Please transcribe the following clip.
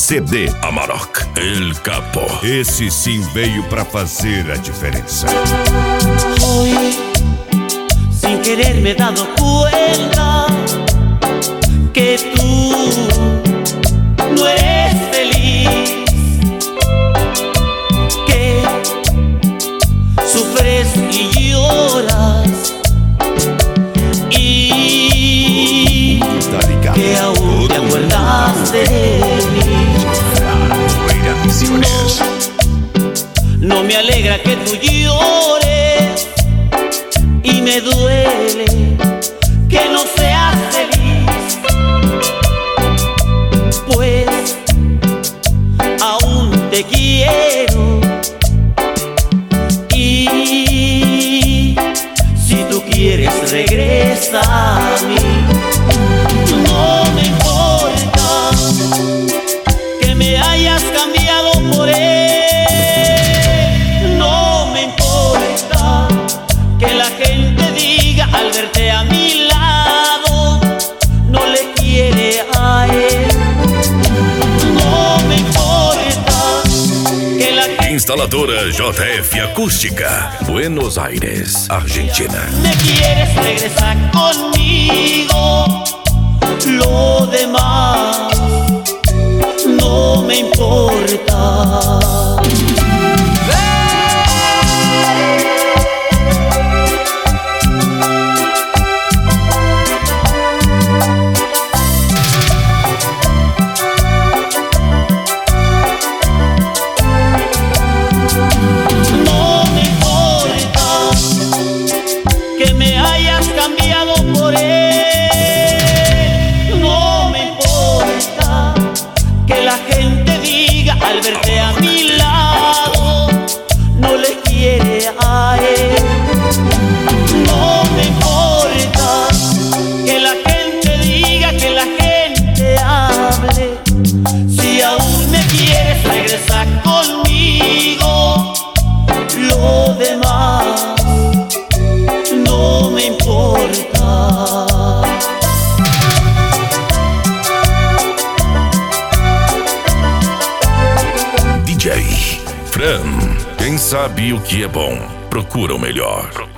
CD Amarok, El Capo. Esse sim veio pra fazer a diferença. Hoy, sin querer me he dado cuenta que tú no eres feliz, que sufres y lloras y que aún te acuerdas de mí. No me alegra que tú llores y me duele que no seas feliz, pues aún te quiero y si tú quieres regresa a mí. No me importa que me hayas cambiado por él, no me importa que la gente diga al verte a mi lado no le quiere a él. No me importa que la gente Instaladora JF Acústica, Buenos Aires, Argentina. me quieres regresar conmigo, lo demás no me importa. No me importa que me hayas cambiado por él, no me importa que la gente diga al verte a mi lado no le quiere a él. No me importa que la gente diga, que la gente hable, si aún me quieres regresar conmigo, lo demás no me importa. DJ Fran, quem sabe o que é bom, procura o melhor.